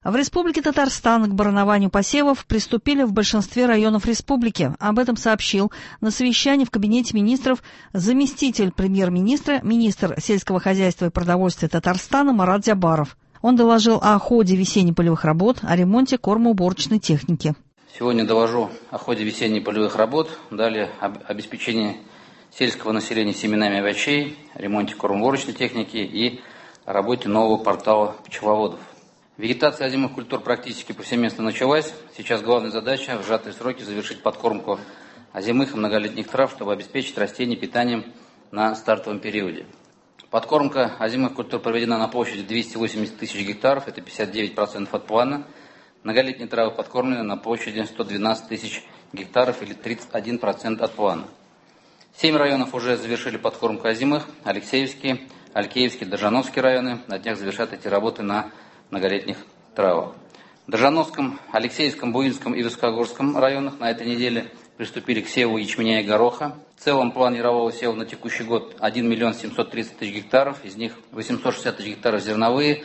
В Республике Татарстан к баранованию посевов приступили в большинстве районов республики. Об этом сообщил на совещании в Кабинете министров заместитель премьер-министра, министр сельского хозяйства и продовольствия Татарстана Марат Зябаров. Он доложил о ходе весенне-полевых работ, о ремонте кормоуборочной техники. Сегодня доложу о ходе весенне-полевых работ, далее об обеспечении сельского населения семенами овощей, ремонте кормоуборочной техники и о работе нового портала пчеловодов. Вегетация озимых культур практически повсеместно началась. Сейчас главная задача в сжатые сроки завершить подкормку озимых и многолетних трав, чтобы обеспечить растения питанием на стартовом периоде. Подкормка озимых культур проведена на площади 280 тысяч гектаров, это 59% от плана. Многолетние травы подкормлены на площади 112 тысяч гектаров или 31% от плана. 7 районов уже завершили подкормку озимых: Алексеевский, Алькеевский, Доржановский районы. На днях завершат эти работы на многолетних травах. В Доржановском, Алексеевском, Буинском и Высокогорском районах на этой неделе приступили к севу ячменя и гороха. В целом план ярового сева на текущий год 1 миллион 730 тысяч гектаров, из них 860 тысяч гектаров зерновые,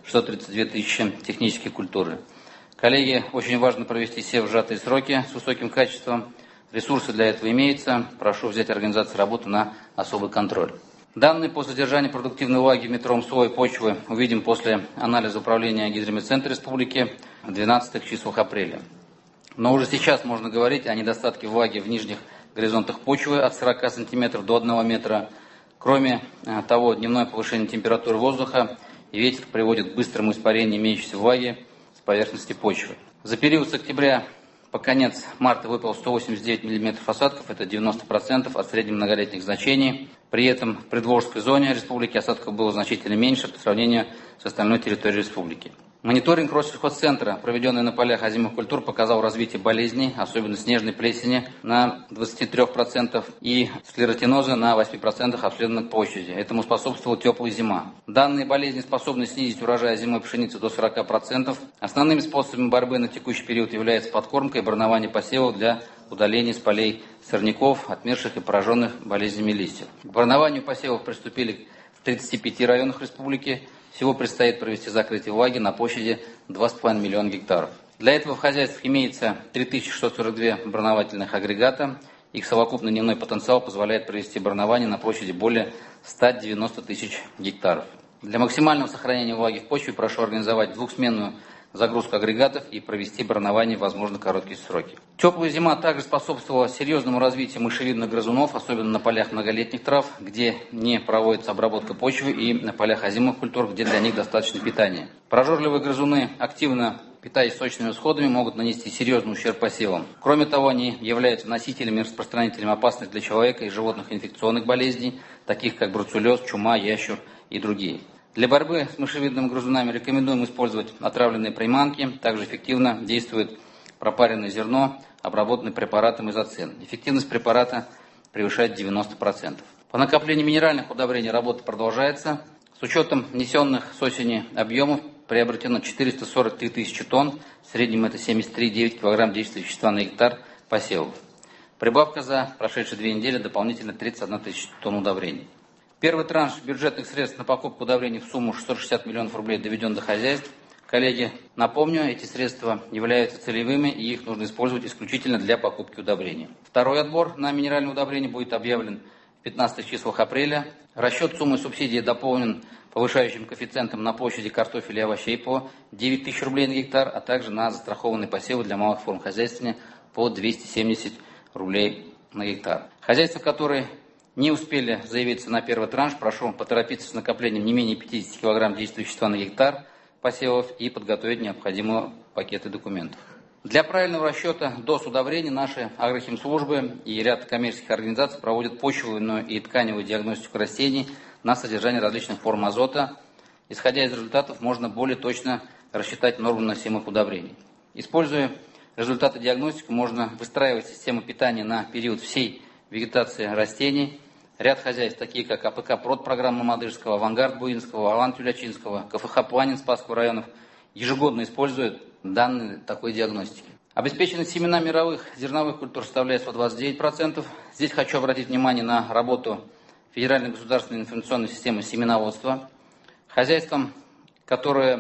632 тысячи технические культуры. Коллеги, очень важно провести сев в сжатые сроки с высоким качеством. Ресурсы для этого имеются. Прошу взять организацию работы на особый контроль. Данные по содержанию продуктивной влаги в метровом слое почвы увидим после анализа управления Гидрометцентра Республики в 12 числах апреля. Но уже сейчас можно говорить о недостатке влаги в нижних горизонтах почвы от 40 см до 1 метра. Кроме того, дневное повышение температуры воздуха и ветер приводит к быстрому испарению имеющейся влаги с поверхности почвы. За период с октября по конец марта выпало 189 мм осадков, это 90% от среднемноголетних значений. При этом в Предволжской зоне республики осадков было значительно меньше по сравнению с остальной территорией республики. Мониторинг Россельхозцентра, проведенный на полях озимых культур, показал развитие болезней, особенно снежной плесени, на 23% и склеротиноза на 8% обследованных площади. Этому способствовала теплая зима. Данные болезни способны снизить урожай озимой пшеницы до 40%. Основными способами борьбы на текущий период является подкормка и баранование посевов для удаления с полей сорняков, отмерших и пораженных болезнями листьев. К барнованию посевов приступили в 35 районах республики. Всего предстоит провести закрытие влаги на площади 2,5 миллиона гектаров. Для этого в хозяйствах имеется 3642 барновательных агрегата. Их совокупный дневной потенциал позволяет провести барнование на площади более 190 тысяч гектаров. Для максимального сохранения влаги в почве прошу организовать двухсменную загрузку агрегатов и провести барнование в возможно короткие сроки. Теплая зима также способствовала серьезному развитию мышевидных грызунов, особенно на полях многолетних трав, где не проводится обработка почвы, и на полях озимых культур, где для них достаточно питания. Прожорливые грызуны, активно питаясь сочными всходами, могут нанести серьезный ущерб посевам. Кроме того, они являются носителями и распространителями опасных для человека и животных инфекционных болезней, таких как бруцеллез, чума, ящур и другие. Для борьбы с мышевидными грызунами рекомендуем использовать отравленные приманки. Также эффективно действует пропаренное зерно, обработанное препаратом изоцин. Эффективность препарата превышает 90%. По накоплению минеральных удобрений работа продолжается. С учетом внесенных с осени объемов приобретено 443 тысячи тонн. В среднем это 73,9 кг действующего вещества на гектар посевов. Прибавка за прошедшие 2 недели дополнительно 31 тысяча тонн удобрений. Первый транш бюджетных средств на покупку удобрений в сумму 660 миллионов рублей доведен до хозяйств. Коллеги, напомню, эти средства являются целевыми, и их нужно использовать исключительно для покупки удобрений. Второй отбор на минеральные удобрения будет объявлен в 15 числах апреля. Расчет суммы субсидии дополнен повышающим коэффициентом на площади картофеля и овощей по 9 тысяч рублей на гектар, а также на застрахованные посевы для малых форм хозяйствования по 270 рублей на гектар. Хозяйства, которые не успели заявиться на первый транш, прошу поторопиться с накоплением не менее 50 кг действующего вещества на гектар посевов и подготовить необходимые пакеты документов. Для правильного расчета доз удобрений наши агрохимслужбы и ряд коммерческих организаций проводят почвенную и тканевую диагностику растений на содержание различных форм азота. Исходя из результатов, можно более точно рассчитать норму наносимых удобрений. Используя результаты диагностики, можно выстраивать систему питания на период всей вегетации растений. Ряд хозяйств, такие как АПК «Прод» программа Мамадышского, «Авангард» Буинского, «Алан» Тюлячинского, КФХ «Планин» Спасского районов ежегодно используют данные такой диагностики. Обеспеченность семена мировых зерновых культур составляет 129%. Здесь хочу обратить внимание на работу Федеральной государственной информационной системы семеноводства. Хозяйствам, которые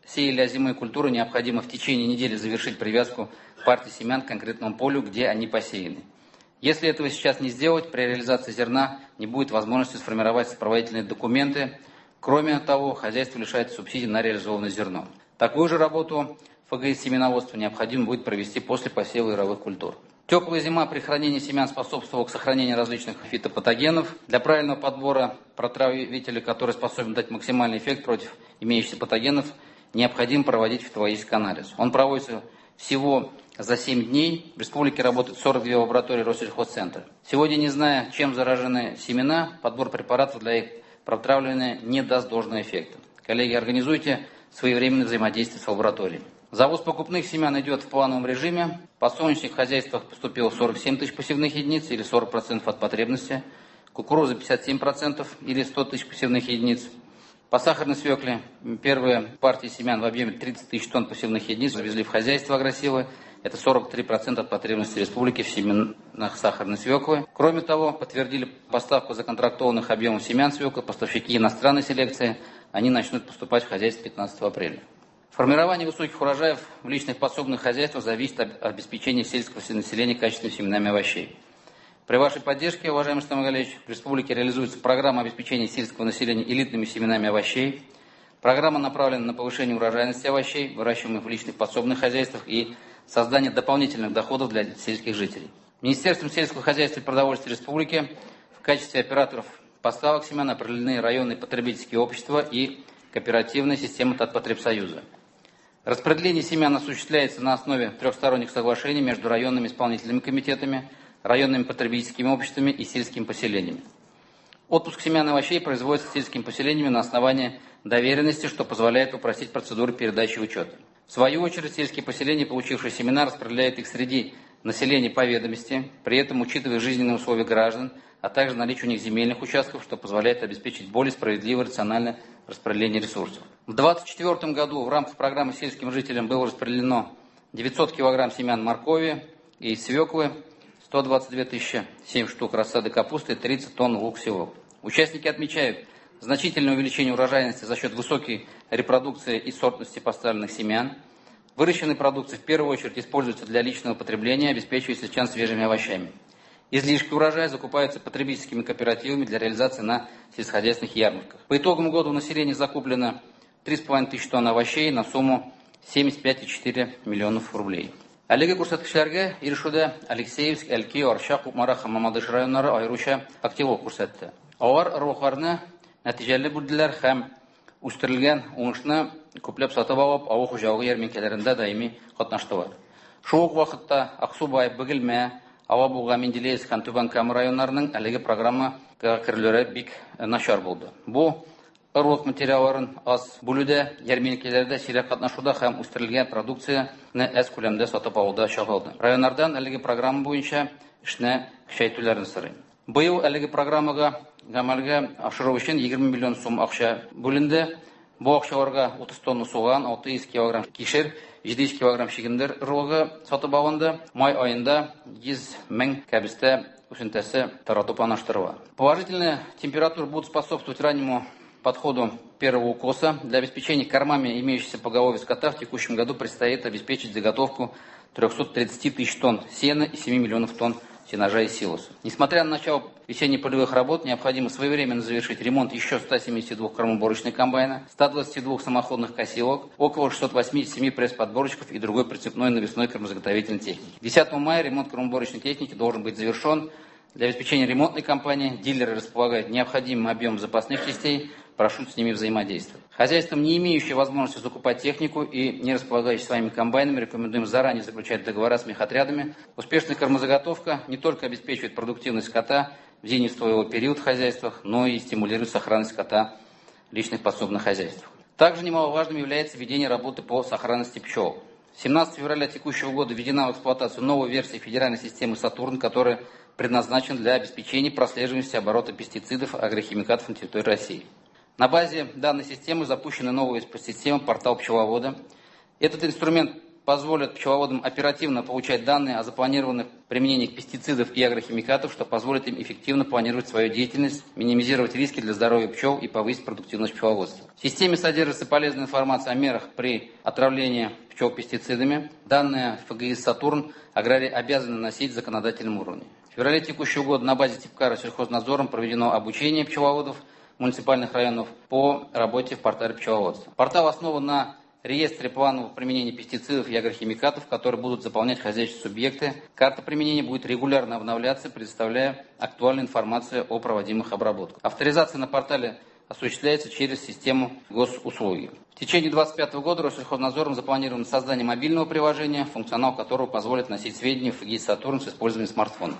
сеяли озимые культуры, необходимо в течение недели завершить привязку партий семян к конкретному полю, где они посеяны. Если этого сейчас не сделать, при реализации зерна не будет возможности сформировать сопроводительные документы. Кроме того, хозяйство лишается субсидий на реализованное зерно. Такую же работу ФГС семеноводства необходимо будет провести после посева яровых культур. Теплая зима при хранении семян способствовала к сохранению различных фитопатогенов. Для правильного подбора протравителя, который способен дать максимальный эффект против имеющихся патогенов, необходимо проводить фитологический анализ. Он проводится всего за 7 дней. В республике работает 42 лаборатории Россельхозцентра. Сегодня, не зная, чем заражены семена, подбор препаратов для их протравливания не даст должного эффекта. Коллеги, организуйте своевременное взаимодействие с лабораторией. Завоз покупных семян идет в плановом режиме. Подсолнечник в хозяйствах поступило 47 тысяч посевных единиц, или 40% от потребности. Кукуруза 57%, или 100 тысяч посевных единиц. По сахарной свекле первые партии семян в объеме 30 тысяч тонн посевных единиц завезли в хозяйство агросилы. Это 43% от потребности республики в семенах сахарной свеклы. Кроме того, подтвердили поставку законтрактованных объемов семян свеклы поставщики иностранной селекции. Они начнут поступать в хозяйство 15 апреля. Формирование высоких урожаев в личных подсобных хозяйствах зависит от обеспечения сельского населения качественными семенами овощей. При вашей поддержке, уважаемый Рустам Галевич, в республике реализуется программа обеспечения сельского населения элитными семенами овощей. Программа направлена на повышение урожайности овощей, выращиваемых в личных подсобных хозяйствах, и создание дополнительных доходов для сельских жителей. Министерством сельского хозяйства и продовольствия республики в качестве операторов поставок семян определены районные потребительские общества и кооперативная система Татпотребсоюза. Распределение семян осуществляется на основе трехсторонних соглашений между районными исполнительными комитетами, районными потребительскими обществами и сельскими поселениями. Отпуск семян и овощей производится сельскими поселениями на основании доверенности, что позволяет упростить процедуру передачи и учета. В свою очередь, сельские поселения, получившие семена, распределяют их среди населения по ведомости, при этом учитывая жизненные условия граждан, а также наличие у них земельных участков, что позволяет обеспечить более справедливое и рациональное распределение ресурсов. В 2024 году в рамках программы сельским жителям было распределено 900 кг семян моркови и свеклы, 122 тысячи 7 штук рассады капусты и 30 тонн лук-селок. Участники отмечают значительное увеличение урожайности за счет высокой репродукции и сортности поставленных семян. Выращенная продукция в первую очередь используется для личного потребления, обеспечивая сельчан свежими овощами. Излишки урожая закупаются потребительскими кооперативами для реализации на сельскохозяйственных ярмарках. По итогам года у населения закуплено 3,5 тысячи тонн овощей на сумму 75,4 миллионов рублей. Әлеге күрсәткечләргә ирешүдә Алексеевск, Әлки, Арча, Кукмара һәм Мамадыш районнары аеруча активлык күрсәтте. Алар ырыкларны нәтиҗәле бүлделәр һәм үстерелгән уңышны күпләп сатып алып, авыл хуҗалыгы ярминкәләрендә даими катнаштылар. Шул ук вакытта Аксубай, Бөгелмә, Алабуга, Менделеевск һәм Түбән Кама районнарының әлеге программага кертелүе бик начар булды. Бу ырлык материалларын аз бүлүдә, ярминкәләрдә сирәк катнашуда һәм үстерелгән продукцияне әз күләмдә сатып алуда чагылды. Районнардан әлеге программа буенча эшне көчәйтүләрен сорыйм. Быел әлеге программага гамәлгә ашыру өчен 20 миллион сум акча бүленде. Бу акчаларга 30 тонна суган, 600 кг кишер, 700 кг чигендер ырлыгы сатып алынды. Май айында 100 мең кәбестә үсентәсе тарату планлаштырыла. Положительные температуры будут способствовать раннему подходу первого укоса. Для обеспечения кормами имеющихся поголовья скота в текущем году предстоит обеспечить заготовку 330 тысяч тонн сена и 7 миллионов тонн сенажа и силоса. Несмотря на начало весенне-полевых работ, необходимо своевременно завершить ремонт еще 172 кормоуборочных комбайна, 122 самоходных косилок, около 687 пресс-подборочков и другой прицепной навесной кормозаготовительной техники. 10 мая ремонт кормоуборочной техники должен быть завершен. Для обеспечения ремонтной кампании дилеры располагают необходимым объемом запасных частей, прошу с ними взаимодействовать. Хозяйствам, не имеющие возможности закупать технику и не располагающие своими комбайнами, рекомендуем заранее заключать договора с мехотрядами. Успешная кормозаготовка не только обеспечивает продуктивность скота в зимнестойовый период в хозяйствах, но и стимулирует сохранность скота в личных подсобных хозяйствах. Также немаловажным является ведение работы по сохранности пчел. 17 февраля текущего года введена в эксплуатацию новая версия федеральной системы «Сатурн», которая предназначена для обеспечения прослеживаемости оборота пестицидов и агрохимикатов на территории России. На базе данной системы запущена новая система «Портал пчеловода». Этот инструмент позволит пчеловодам оперативно получать данные о запланированных применениях пестицидов и агрохимикатов, что позволит им эффективно планировать свою деятельность, минимизировать риски для здоровья пчел и повысить продуктивность пчеловодства. В системе содержится полезная информация о мерах при отравлении пчел пестицидами. Данные ФГИС «Сатурн» аграрии обязаны носить в законодательном уровне. В феврале текущего года на базе ТИПКАРа сельхознадзором проведено обучение пчеловодов муниципальных районов по работе в портале пчеловодства. Портал основан на реестре планового применения пестицидов и агрохимикатов, которые будут заполнять хозяйственные субъекты. Карта применения будет регулярно обновляться, предоставляя актуальную информацию о проводимых обработках. Авторизация на портале осуществляется через систему госуслуги. В течение 2025 года Россельхознадзором запланировано создание мобильного приложения, функционал которого позволит носить сведения в ФГИС «Сатурн» с использованием смартфона.